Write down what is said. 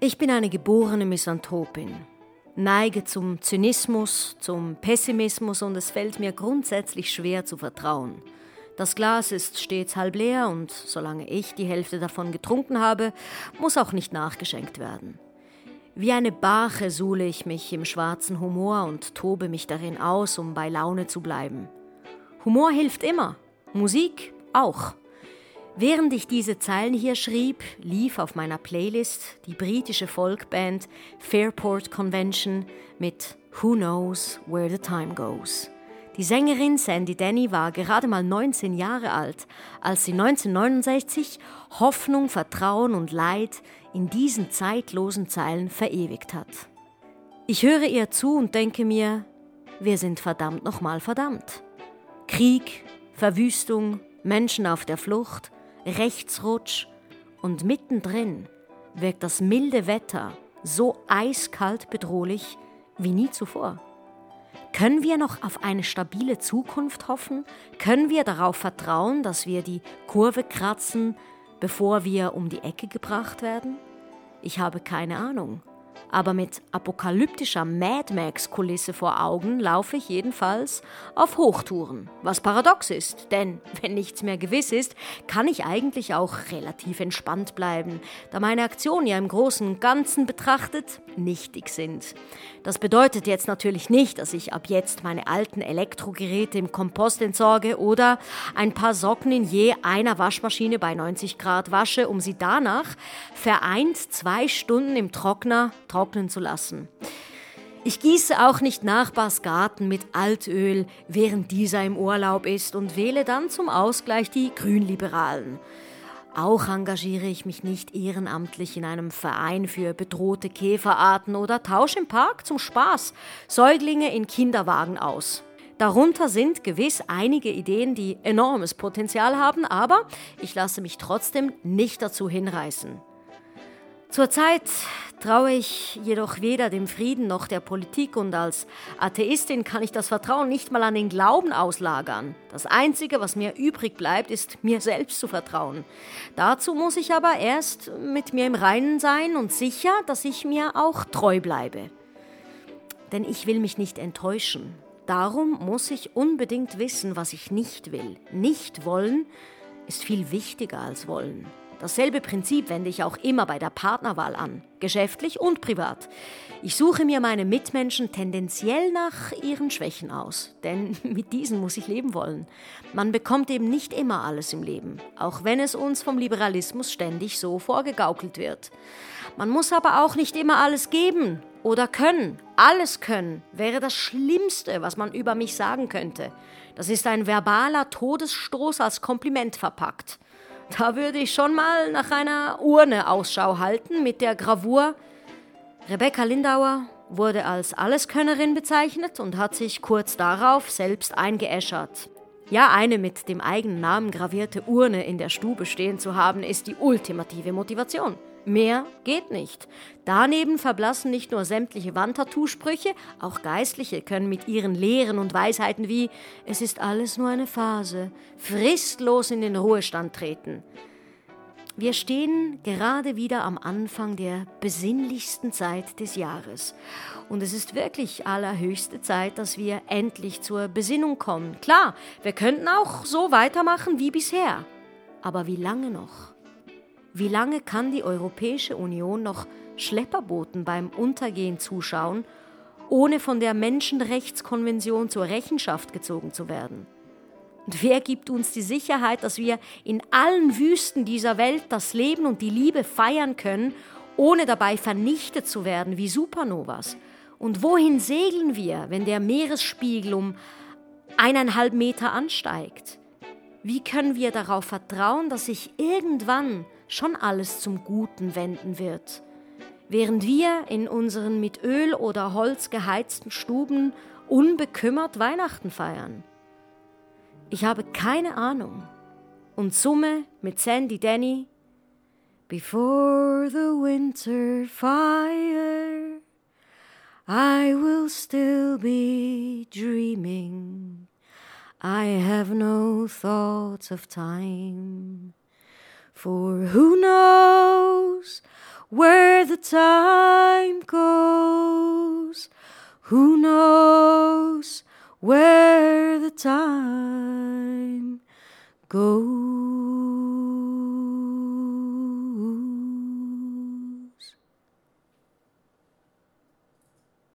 Ich bin eine geborene Misanthropin, neige zum Zynismus, zum Pessimismus und es fällt mir grundsätzlich schwer zu vertrauen. Das Glas ist stets halb leer und solange ich die Hälfte davon getrunken habe, muss auch nicht nachgeschenkt werden. Wie eine Barche suhle ich mich im schwarzen Humor und tobe mich darin aus, um bei Laune zu bleiben. Humor hilft immer, Musik auch. Während ich diese Zeilen hier schrieb, lief auf meiner Playlist die britische Folkband Fairport Convention mit Who Knows Where the Time Goes. Die Sängerin Sandy Denny war gerade mal 19 Jahre alt, als sie 1969 Hoffnung, Vertrauen und Leid in diesen zeitlosen Zeilen verewigt hat. Ich höre ihr zu und denke mir, wir sind verdammt nochmal verdammt. Krieg, Verwüstung, Menschen auf der Flucht, Rechtsrutsch und mittendrin wirkt das milde Wetter so eiskalt bedrohlich wie nie zuvor. Können wir noch auf eine stabile Zukunft hoffen? Können wir darauf vertrauen, dass wir die Kurve kratzen, bevor wir um die Ecke gebracht werden? Ich habe keine Ahnung. Aber mit apokalyptischer Mad Max-Kulisse vor Augen laufe ich jedenfalls auf Hochtouren. Was paradox ist, denn wenn nichts mehr gewiss ist, kann ich eigentlich auch relativ entspannt bleiben, da meine Aktionen ja im Großen und Ganzen betrachtet nichtig sind. Das bedeutet jetzt natürlich nicht, dass ich ab jetzt meine alten Elektrogeräte im Kompost entsorge oder ein paar Socken in je einer Waschmaschine bei 90 Grad wasche, um sie danach vereint 2 Stunden im Trockner trocknen zu lassen. Ich gieße auch nicht Nachbars Garten mit Altöl, während dieser im Urlaub ist und wähle dann zum Ausgleich die Grünliberalen. Auch engagiere ich mich nicht ehrenamtlich in einem Verein für bedrohte Käferarten oder tausche im Park zum Spaß Säuglinge in Kinderwagen aus. Darunter sind gewiss einige Ideen, die enormes Potenzial haben, aber ich lasse mich trotzdem nicht dazu hinreißen. Zurzeit traue ich jedoch weder dem Frieden noch der Politik und als Atheistin kann ich das Vertrauen nicht mal an den Glauben auslagern. Das Einzige, was mir übrig bleibt, ist, mir selbst zu vertrauen. Dazu muss ich aber erst mit mir im Reinen sein und sicher, dass ich mir auch treu bleibe. Denn ich will mich nicht enttäuschen. Darum muss ich unbedingt wissen, was ich nicht will. Nicht wollen ist viel wichtiger als wollen. Dasselbe Prinzip wende ich auch immer bei der Partnerwahl an, geschäftlich und privat. Ich suche mir meine Mitmenschen tendenziell nach ihren Schwächen aus, denn mit diesen muss ich leben wollen. Man bekommt eben nicht immer alles im Leben, auch wenn es uns vom Liberalismus ständig so vorgegaukelt wird. Man muss aber auch nicht immer alles geben oder können. Alles können wäre das Schlimmste, was man über mich sagen könnte. Das ist ein verbaler Todesstoß als Kompliment verpackt. Da würde ich schon mal nach einer Urne Ausschau halten mit der Gravur Rebecca Lindauer wurde als Alleskönnerin bezeichnet und hat sich kurz darauf selbst eingeäschert. Ja, eine mit dem eigenen Namen gravierte Urne in der Stube stehen zu haben, ist die ultimative Motivation. Mehr geht nicht. Daneben verblassen nicht nur sämtliche Wandtattoo-Sprüche, auch Geistliche können mit ihren Lehren und Weisheiten wie »Es ist alles nur eine Phase« fristlos in den Ruhestand treten. Wir stehen gerade wieder am Anfang der besinnlichsten Zeit des Jahres. Und es ist wirklich allerhöchste Zeit, dass wir endlich zur Besinnung kommen. Klar, wir könnten auch so weitermachen wie bisher. Aber wie lange noch? Wie lange kann die Europäische Union noch Schlepperbooten beim Untergehen zuschauen, ohne von der Menschenrechtskonvention zur Rechenschaft gezogen zu werden? Und wer gibt uns die Sicherheit, dass wir in allen Wüsten dieser Welt das Leben und die Liebe feiern können, ohne dabei vernichtet zu werden wie Supernovas? Und wohin segeln wir, wenn der Meeresspiegel um 1,5 Meter ansteigt? Wie können wir darauf vertrauen, dass sich irgendwann schon alles zum Guten wenden wird, während wir in unseren mit Öl oder Holz geheizten Stuben unbekümmert Weihnachten feiern? Ich habe keine Ahnung und summe mit Sandy Denny Before the winter fire I will still be dreaming I have no thoughts of time For who knows where the time goes? Who knows where the time goes?